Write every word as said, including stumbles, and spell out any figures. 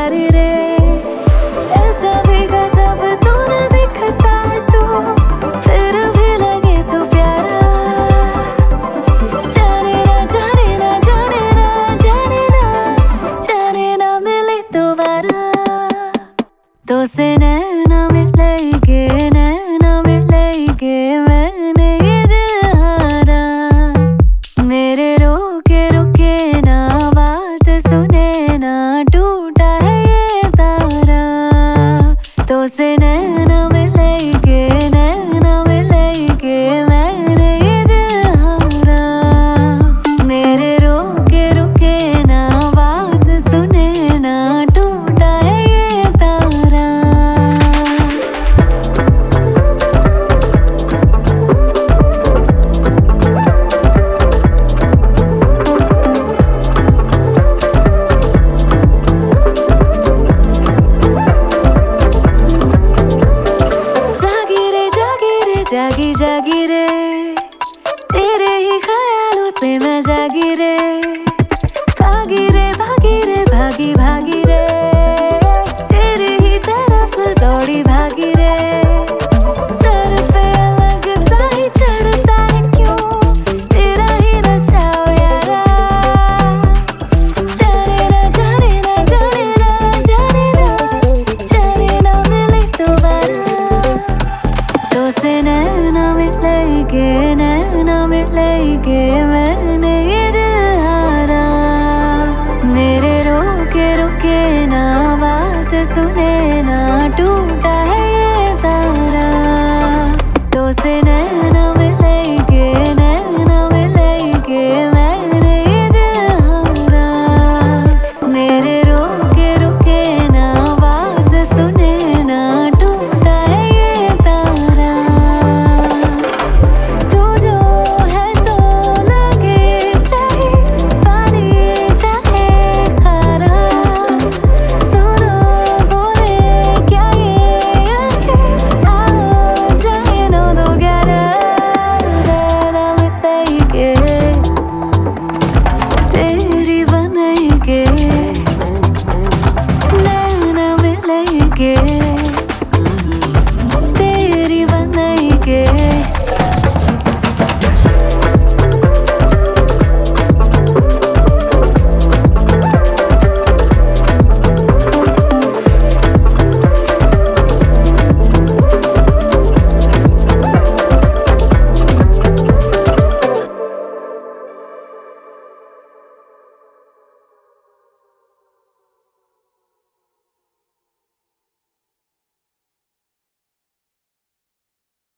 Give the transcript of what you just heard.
प्यारी रे, ऐसा भी गजब तू न दिखता तू, फिर भी लगे तू प्यारा। जाने ना जाने ना जाने ना जाने ना जाने ना मिले दोबारा, तो से नैना मिलेंगे नैना मिलेंगे मैंने ये दिल हारा। मेरे रोके रुके ना बात सुने ना टूटा है ये तारा, तो से नैना मिलेंगे नैना मिलेंगे मैंने ये दिल हारा। मेरे रोके रुके ना बात सुने ना टूटा है ये तारा। जागी जागी रे, तेरे ही ख्यालों से मैं जागी रे, भागी रे भागी रे भागी भागी रे, तेरी ही तरफ दौड़ी भागी रे। सर पे अलग सा ही चढ़ता है क्यों, तेरा ही नशा ओ यारा। जाने ना जाने ना जाने ना जाने ना जाने ना मिले दोबारा, तो से नैना मिलेंगे नैना मिलेंगे मैंने ये दिल हारा। मेरे रोके रुके ना बात सुने ना टूटा है ये तारा, तो से नैना मिलेंगे नैना मिलेंगे मैंने ये दिल हारा। मेरे रोके रुके ना बात सुने ना टूटा है ये तारा। तू जो है तो लगे सही, पानी चाहे खारा, सुनो बोले क्या ये आंखें, आओ जाए नौ दो ग्यारह। नैना मिलेंगे तेरी बनेंगे, नैना मिलेंगे।